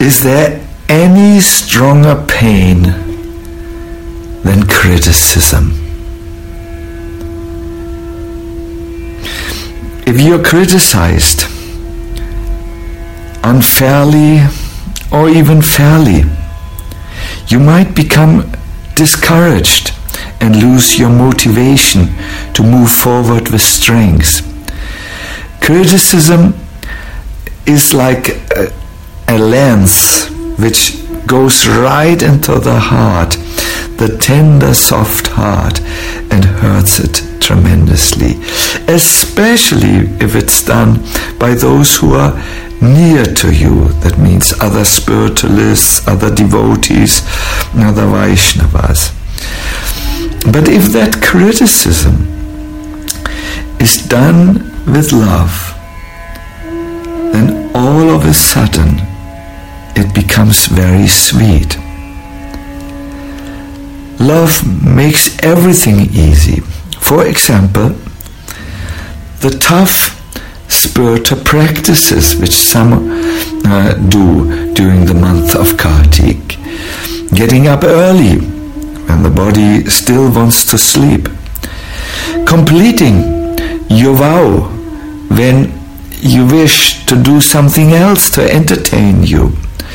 Is there any stronger pain than criticism? If you're criticized unfairly or even fairly, you might become discouraged and lose your motivation to move forward with strength. Criticism is like a lance which goes right into the heart, the tender, soft heart, and hurts it tremendously, especially if it's done by those who are near to you. That means other spiritualists, other devotees, other Vaishnavas. But if that criticism is done with love, then all of a sudden it becomes very sweet. Love makes everything easy. For example, the tough spiritual practices which some do during the month of Kartik. Getting up early when the body still wants to sleep. Completing your vow when you wish to do something else to entertain you.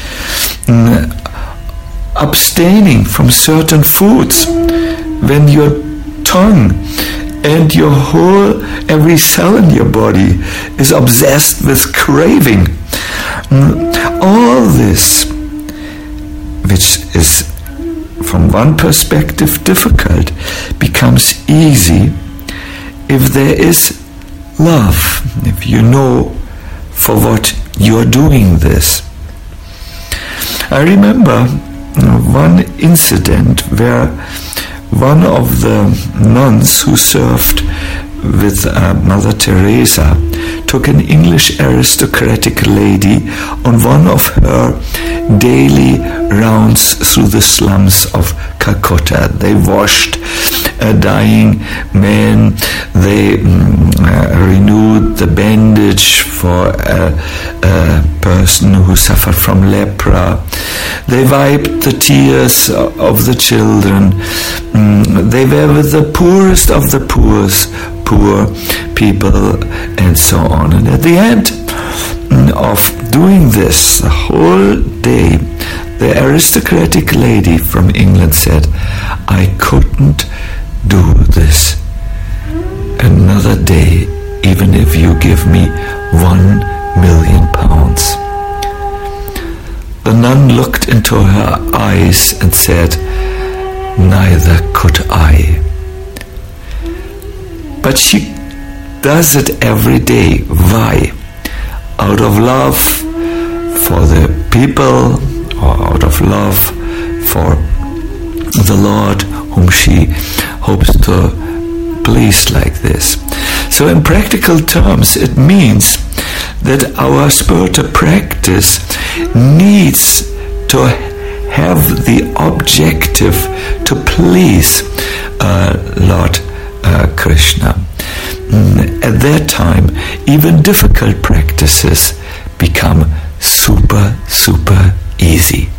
Abstaining from certain foods when your tongue and your every cell in your body is obsessed with craving. All this, which is from one perspective difficult, becomes easy if there is love, if you know for what you're doing this. I remember one incident where one of the nuns who served with Mother Teresa took an English aristocratic lady on one of her daily rounds through the slums of Calcutta. They washed a dying man, they renewed the bandage for a person who suffered from lepra, they wiped the tears of the children, they were with the poorest of the poor people, and so on. And at the end of doing this the whole day, the aristocratic lady from England said, "I couldn't do this another day, even if you give me £1,000,000. The nun looked into her eyes and said, "Neither could I." But she does it every day. Why? Out of love for the people, or out of love for the Lord whom she hopes to please like this. So in practical terms, it means that our spiritual practice needs to have the objective to please Lord Krishna. At that time, even difficult practices become super easy.